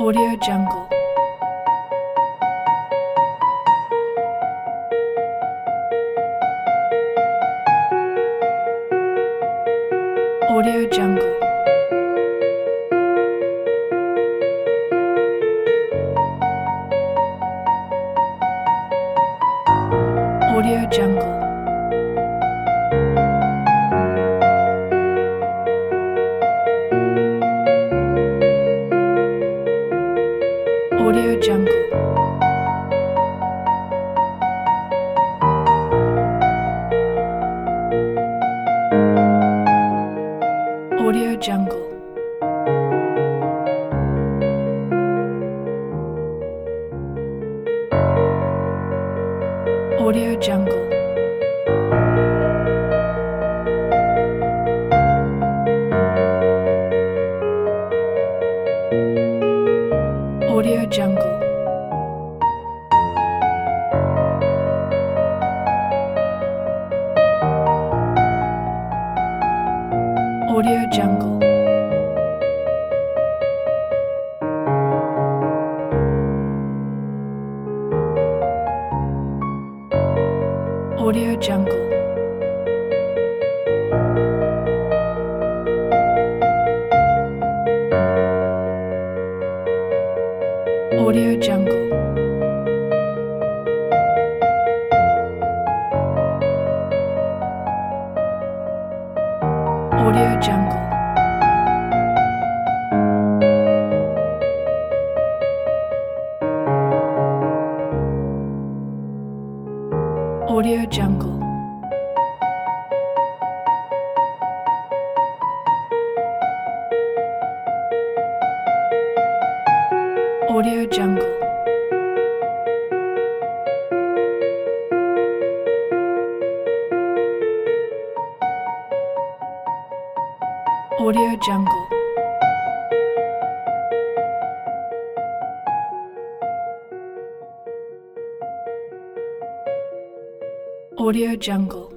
Audio Jungle. Audio Jungle. Audio Jungle. Audio Jungle. Audio Jungle. Audio Jungle. Audio Jungle. Audio Jungle. Audio Jungle. Audio Jungle. Audio Jungle. Audio Jungle. Audio Jungle. Audio Jungle. Audio Jungle.